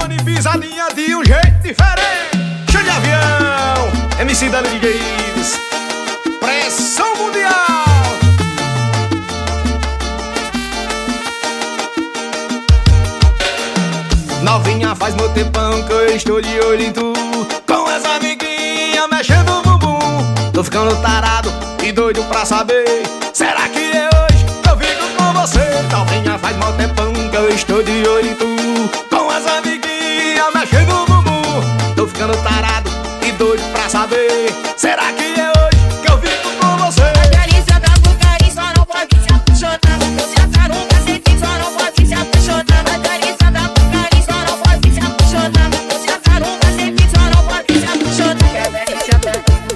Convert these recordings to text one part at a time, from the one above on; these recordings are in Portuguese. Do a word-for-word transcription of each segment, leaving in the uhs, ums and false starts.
Dani pisadinha de um jeito diferente. Show de avião, M C Dani D Js, pressão mundial. Novinha, faz meu tempão que eu estou de olho em tu, com as amiguinhas mexendo o bumbum. Tô ficando tarado e doido pra saber, será que é hoje que eu fico com você? Novinha, faz meu tempão que eu estou de olho em tu, com as amiguinhas mexendo o bumbum. Tô ficando tarado e doido pra saber, será que é hoje que eu fico com você? A delícia da Bucari só não pode se apaixonar. Você tá num cacete, só não pode se apaixonar. A delícia da Bucari só não pode se apaixonar. Você tá num cacete, só não pode se apaixonar. A delícia da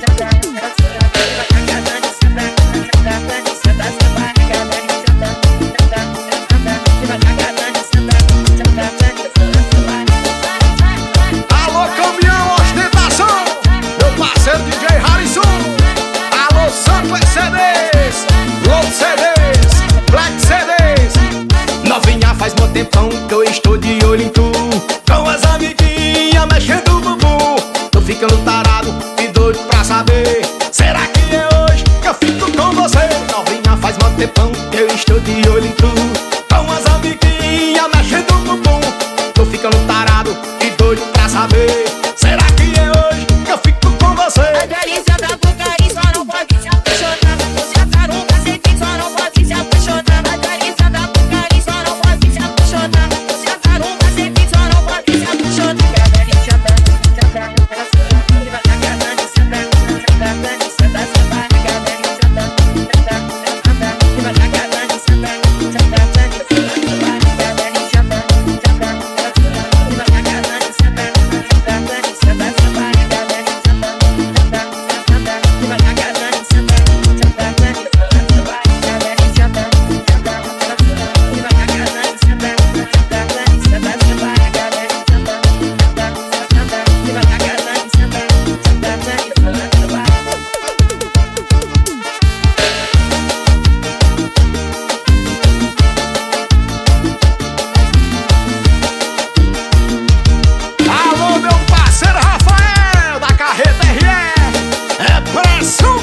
Alô, caminhão ostentação, meu parceiro D J Harrison. Alô, Sample C Ds, Load C Ds, Black C Ds. Novinha, faz mó tempão que eu estou de olho em tu, com as amiguinhas mexendo o bumbum. Tô ficando tarado e doido pra saber, será que é hoje que eu fico com você? Novinha, faz mó tempão que eu estou de olho em tu, com as amiguinhas mexendo o bumbum. Tô ficando tarado e doido pra saber, será que é hoje que eu fico com você? A delícia da Bucari só não pode se apaixonar. Você tá num cacete, só não pode se apaixonar. A delícia da Bucari só não pode se apaixonar. Você tá num cacete, só não pode se apaixonar. A delícia da Alô, meu parceiro Rafael, da Carreta R E, é pressão